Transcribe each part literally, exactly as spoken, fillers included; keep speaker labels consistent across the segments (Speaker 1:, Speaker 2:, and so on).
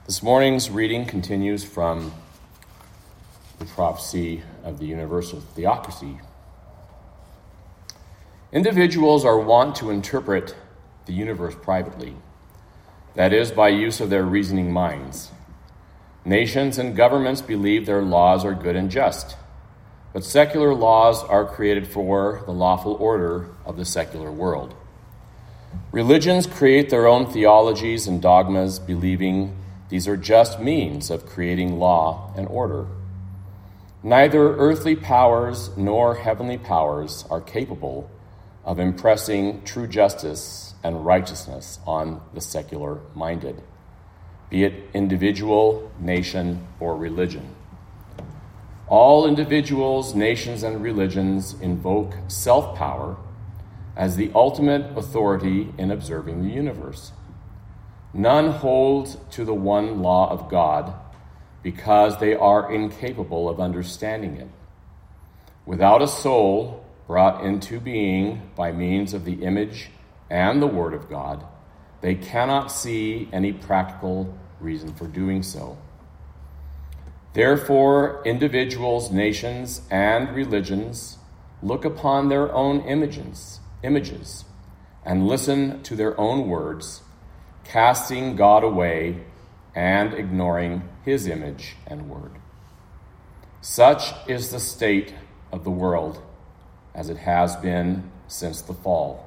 Speaker 1: This morning's reading continues from the prophecy of the universal theocracy. Individuals are wont to interpret the universe privately, that is, by use of their reasoning minds. Nations and governments believe their laws are good and just, but secular laws are created for the lawful order of the secular world. Religions create their own theologies and dogmas, believing these are just means of creating law and order. Neither earthly powers nor heavenly powers are capable of impressing true justice and righteousness on the secular-minded, be it individual, nation, or religion. All individuals, nations, and religions invoke self-power as the ultimate authority in observing the universe. None hold to the one law of God because they are incapable of understanding it. Without a soul brought into being by means of the image and the word of God, they cannot see any practical reason for doing so. Therefore, individuals, nations, and religions look upon their own images, images and listen to their own words, casting God away and ignoring his image and word. Such is the state of the world as it has been since the fall.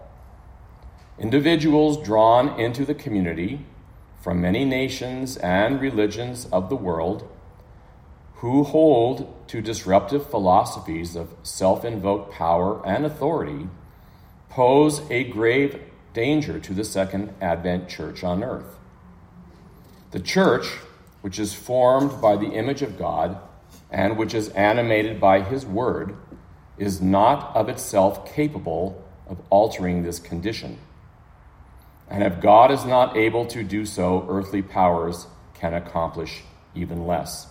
Speaker 1: Individuals drawn into the community from many nations and religions of the world who hold to disruptive philosophies of self-invoked power and authority pose a grave danger to the Second Advent Church on earth. The church, which is formed by the image of God and which is animated by his word, is not of itself capable of altering this condition. And if God is not able to do so, earthly powers can accomplish even less.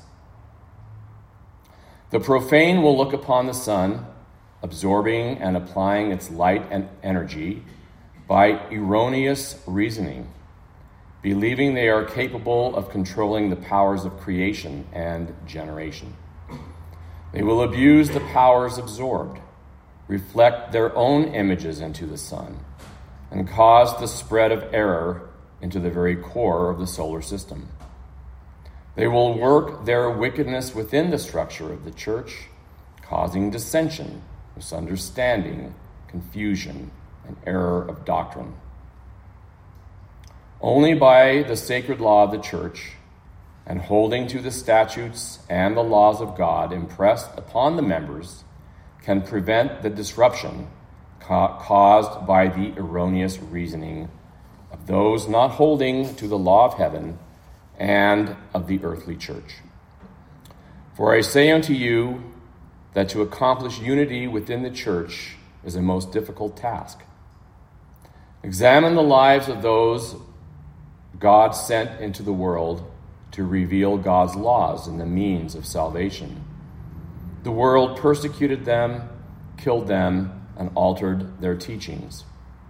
Speaker 1: The profane will look upon the sun, absorbing and applying its light and energy by erroneous reasoning, believing they are capable of controlling the powers of creation and generation. They will abuse the powers absorbed, reflect their own images into the sun, and cause the spread of error into the very core of the solar system. They will work their wickedness within the structure of the church, causing dissension, misunderstanding, confusion, and error of doctrine. Only by the sacred law of the church and holding to the statutes and the laws of God impressed upon the members can prevent the disruption ca- caused by the erroneous reasoning of those not holding to the law of heaven and of the earthly church. For I say unto you that to accomplish unity within the church is a most difficult task. Examine the lives of those God sent into the world to reveal God's laws and the means of salvation. The world persecuted them, killed them, and altered their teachings.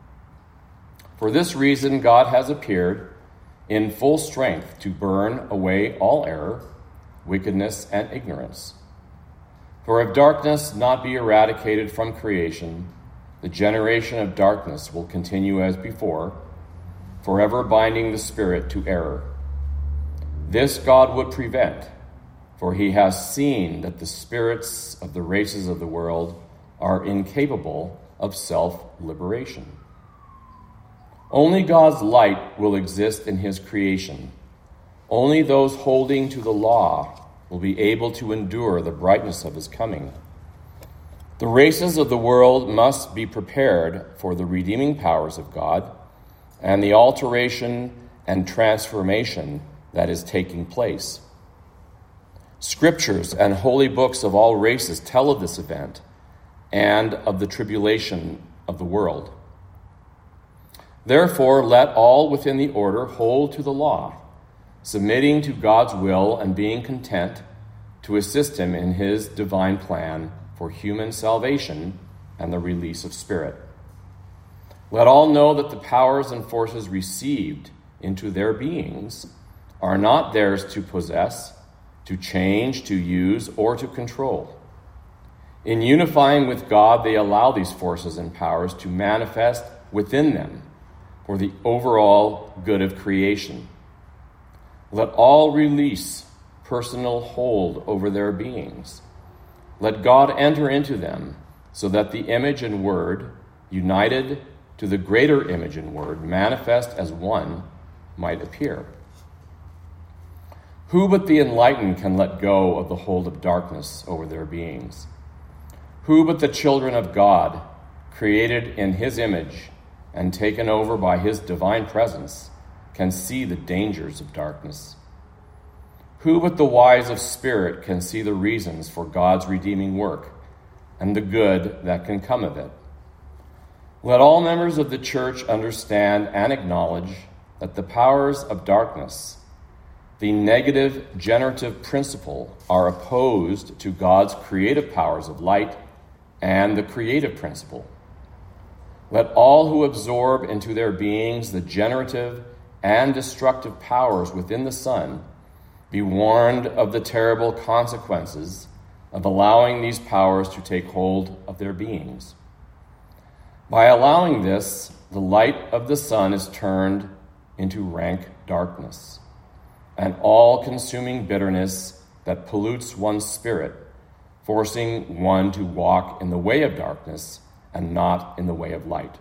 Speaker 1: For this reason, God has appeared in full strength to burn away all error, wickedness, and ignorance. For if darkness not be eradicated from creation, the generation of darkness will continue as before, forever binding the spirit to error. This God would prevent, for he has seen that the spirits of the races of the world are incapable of self-liberation. Only God's light will exist in his creation. Only those holding to the law will be able to endure the brightness of his coming. The races of the world must be prepared for the redeeming powers of God and the alteration and transformation that is taking place. Scriptures and holy books of all races tell of this event and of the tribulation of the world. Therefore, let all within the order hold to the law, submitting to God's will and being content to assist him in his divine plan for human salvation and the release of spirit. Let all know that the powers and forces received into their beings are not theirs to possess, to change, to use, or to control. In unifying with God, they allow these forces and powers to manifest within them for the overall good of creation. Let all release personal hold over their beings. Let God enter into them so that the image and word, united to the greater image and word, manifest as one, might appear. Who but the enlightened can let go of the hold of darkness over their beings? Who but the children of God, created in his image and taken over by his divine presence, can see the dangers of darkness? Who but the wise of spirit can see the reasons for God's redeeming work and the good that can come of it? Let all members of the church understand and acknowledge that the powers of darkness, the negative generative principle, are opposed to God's creative powers of light and the creative principle. Let all who absorb into their beings the generative and destructive powers within the Son be warned of the terrible consequences of allowing these powers to take hold of their beings. By allowing this, the light of the sun is turned into rank darkness, an all-consuming bitterness that pollutes one's spirit, forcing one to walk in the way of darkness and not in the way of light.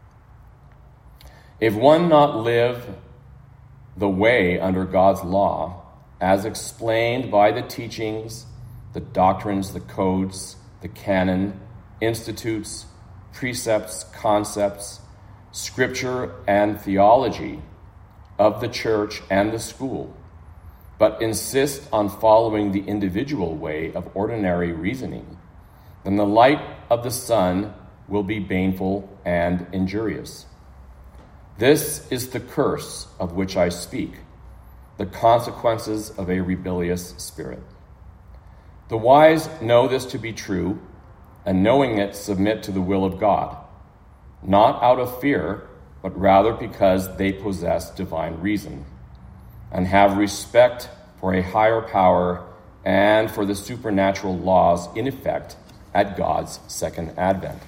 Speaker 1: If one not live the way under God's law, as explained by the teachings, the doctrines, the codes, the canon, institutes, precepts, concepts, scripture, and theology of the church and the school, but insist on following the individual way of ordinary reasoning, then the light of the sun will be baneful and injurious. This is the curse of which I speak, the consequences of a rebellious spirit. The wise know this to be true, and knowing it, submit to the will of God, not out of fear, but rather because they possess divine reason, and have respect for a higher power and for the supernatural laws in effect at God's second advent.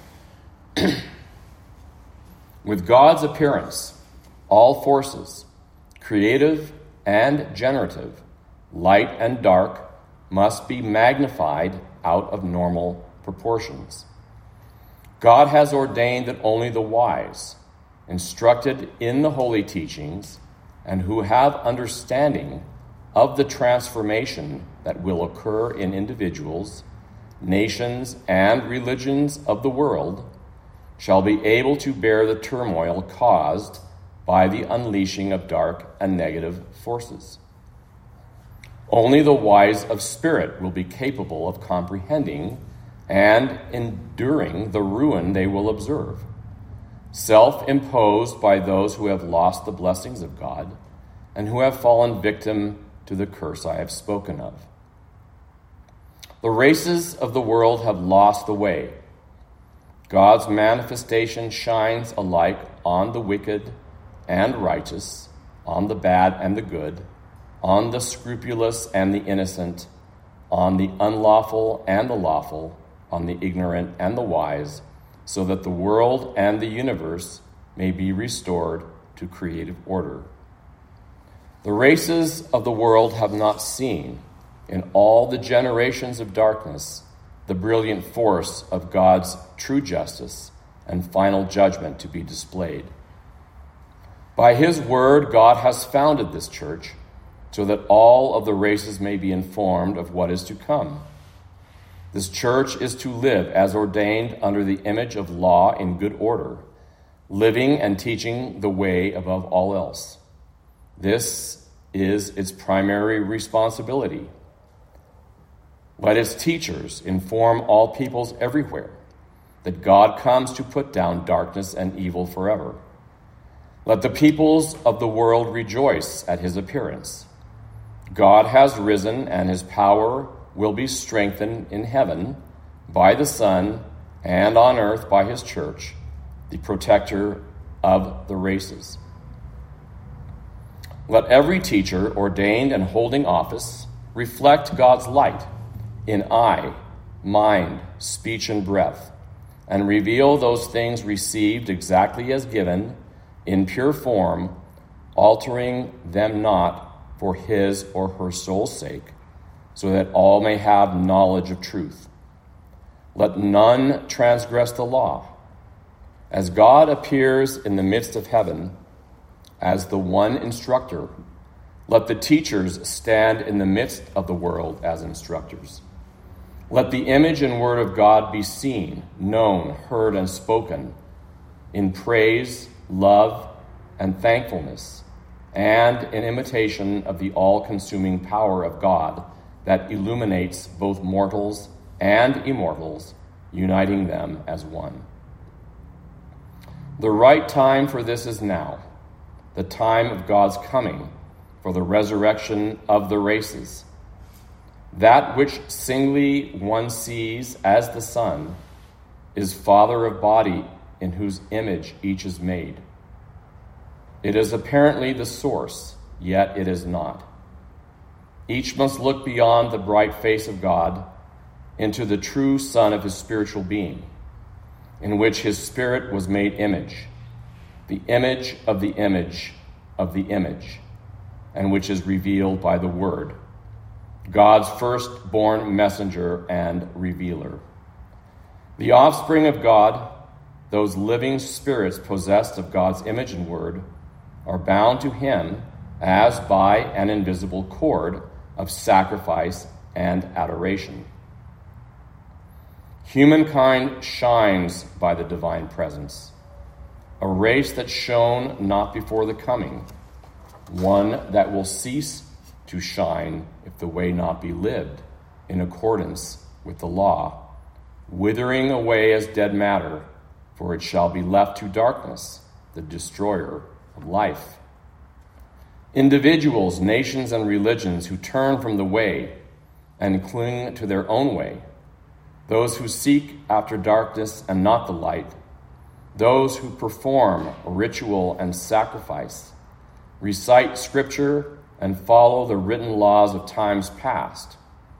Speaker 1: With God's appearance, all forces, creative and generative, light and dark, must be magnified out of normal proportions. God has ordained that only the wise, instructed in the holy teachings, and who have understanding of the transformation that will occur in individuals, nations, and religions of the world, shall be able to bear the turmoil caused by the unleashing of dark and negative forces. Only the wise of spirit will be capable of comprehending and enduring the ruin they will observe, self-imposed by those who have lost the blessings of God and who have fallen victim to the curse I have spoken of. The races of the world have lost the way. God's manifestation shines alike on the wicked and righteous, on the bad and the good, on the scrupulous and the innocent, on the unlawful and the lawful, on the ignorant and the wise, so that the world and the universe may be restored to creative order. The races of the world have not seen, in all the generations of darkness, the brilliant force of God's true justice and final judgment to be displayed. By his word, God has founded this church so that all of the races may be informed of what is to come. This church is to live as ordained under the image of law in good order, living and teaching the way above all else. This is its primary responsibility. Let its teachers inform all peoples everywhere that God comes to put down darkness and evil forever. Let the peoples of the world rejoice at his appearance. God has risen, and his power will be strengthened in heaven by the Son and on earth by his church, the protector of the races. Let every teacher ordained and holding office reflect God's light in eye, mind, speech, and breath, and reveal those things received exactly as given in pure form, altering them not for his or her soul's sake, so that all may have knowledge of truth. Let none transgress the law. As God appears in the midst of heaven as the one instructor, let the teachers stand in the midst of the world as instructors. Let the image and word of God be seen, known, heard, and spoken in praise, love, and thankfulness, and in imitation of the all-consuming power of God that illuminates both mortals and immortals, uniting them as one. The right time for this is now, the time of God's coming for the resurrection of the races. That which singly one sees as the Son is Father of body, in whose image each is made. It is apparently the source, yet it is not. Each must look beyond the bright face of God into the true Son of his spiritual being, in which his spirit was made image, the image of the image of the image, and which is revealed by the Word, God's firstborn messenger and revealer. The offspring of God, those living spirits possessed of God's image and word, are bound to him as by an invisible cord of sacrifice and adoration. Humankind shines by the divine presence, a race that shone not before the coming, one that will cease to shine if the way not be lived in accordance with the law, withering away as dead matter, for it shall be left to darkness, the destroyer of life. Individuals, nations, and religions who turn from the way and cling to their own way, those who seek after darkness and not the light, those who perform ritual and sacrifice, recite scripture and follow the written laws of times past,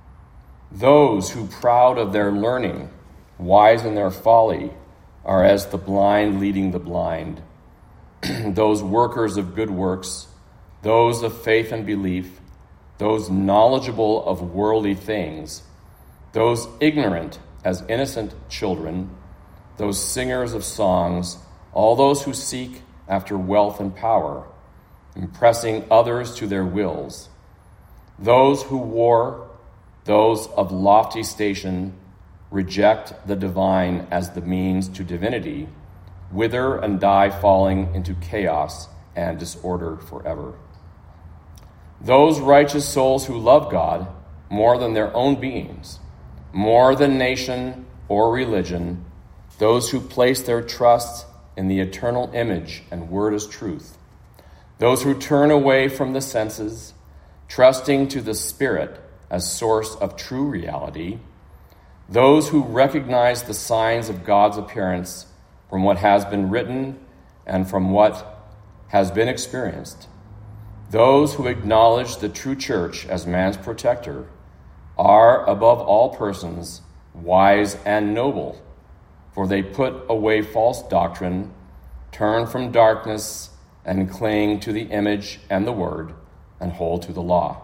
Speaker 1: those who, proud of their learning, wise in their folly, are as the blind leading the blind, those workers of good works, those of faith and belief, those knowledgeable of worldly things, those ignorant as innocent children, those singers of songs, all those who seek after wealth and power, impressing others to their wills, those who war, those of lofty station, reject the divine as the means to divinity, wither and die falling into chaos and disorder forever. Those righteous souls who love God more than their own beings, more than nation or religion, those who place their trust in the eternal image and word as truth, those who turn away from the senses, trusting to the Spirit as source of true reality, those who recognize the signs of God's appearance from what has been written and from what has been experienced, those who acknowledge the true church as man's protector, are above all persons wise and noble, for they put away false doctrine, turn from darkness, and cling to the image and the word, and hold to the law.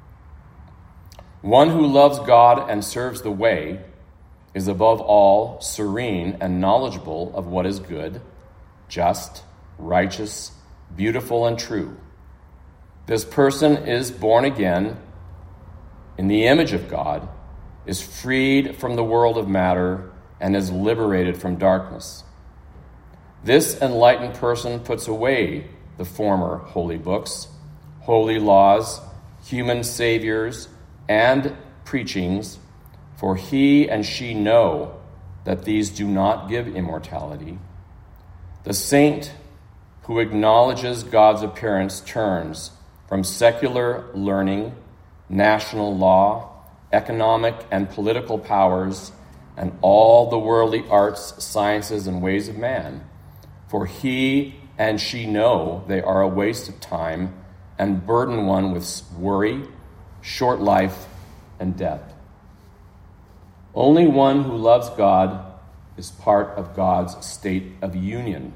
Speaker 1: One who loves God and serves the way is above all serene and knowledgeable of what is good, just, righteous, beautiful, and true. This person is born again in the image of God, is freed from the world of matter, and is liberated from darkness. This enlightened person puts away the former holy books, holy laws, human saviors, and preachings, for he and she know that these do not give immortality. The saint who acknowledges God's appearance turns from secular learning, national law, economic and political powers, and all the worldly arts, sciences, and ways of man, for he and she know they are a waste of time and burden one with worry, short life, and death. Only one who loves God is part of God's state of union.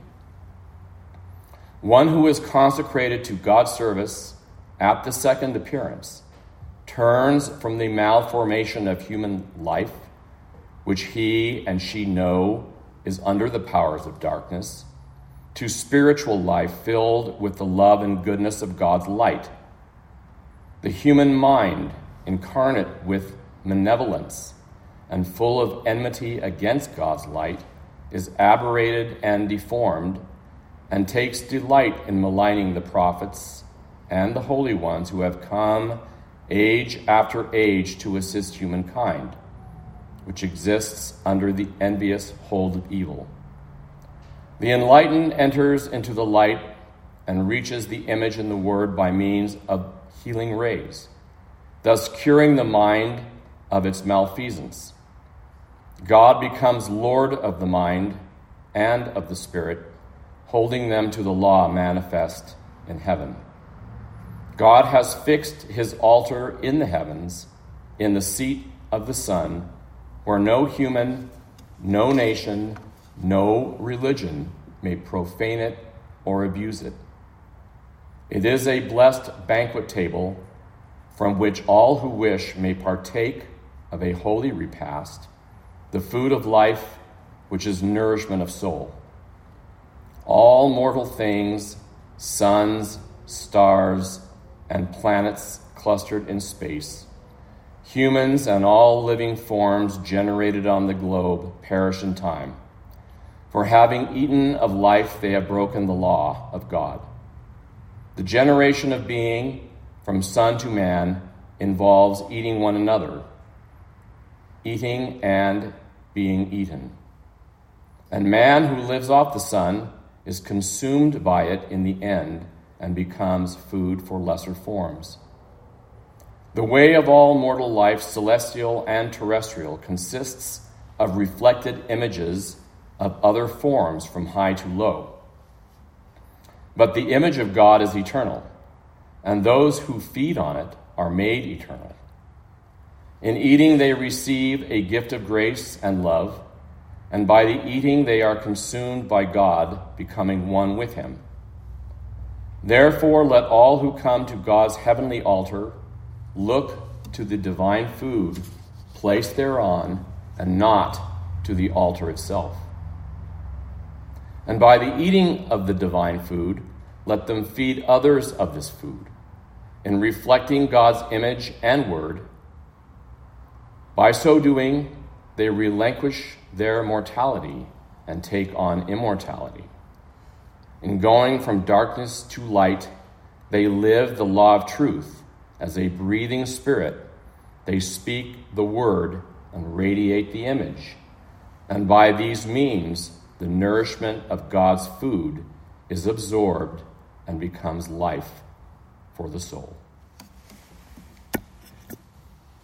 Speaker 1: One who is consecrated to God's service at the second appearance turns from the malformation of human life, which he and she know is under the powers of darkness, to spiritual life filled with the love and goodness of God's light. The human mind, incarnate with malevolence and full of enmity against God's light, is aberrated and deformed, and takes delight in maligning the prophets and the holy ones who have come age after age to assist humankind, which exists under the envious hold of evil. The enlightened enters into the light and reaches the image in the Word by means of healing rays, thus curing the mind of its malfeasance. God becomes Lord of the mind and of the spirit, holding them to the law manifest in heaven. God has fixed his altar in the heavens, in the seat of the Son, where no human, no nation, no religion may profane it or abuse it. It is a blessed banquet table from which all who wish may partake of a holy repast, the food of life, which is nourishment of soul. All mortal things, suns, stars, and planets clustered in space, humans and all living forms generated on the globe perish in time. For having eaten of life, they have broken the law of God. The generation of being from son to man involves eating one another, eating and being eaten. And man who lives off the sun is consumed by it in the end and becomes food for lesser forms. The way of all mortal life, celestial and terrestrial, consists of reflected images of other forms from high to low. But the image of God is eternal, and those who feed on it are made eternal. In eating they receive a gift of grace and love, and by the eating they are consumed by God, becoming one with him. Therefore let all who come to God's heavenly altar look to the divine food placed thereon, and not to the altar itself. And by the eating of the divine food, let them feed others of this food, in reflecting God's image and word. By so doing, they relinquish their mortality and take on immortality. In going from darkness to light, they live the law of truth. As a breathing spirit, they speak the word and radiate the image. And by these means, the nourishment of God's food is absorbed and becomes life for the soul.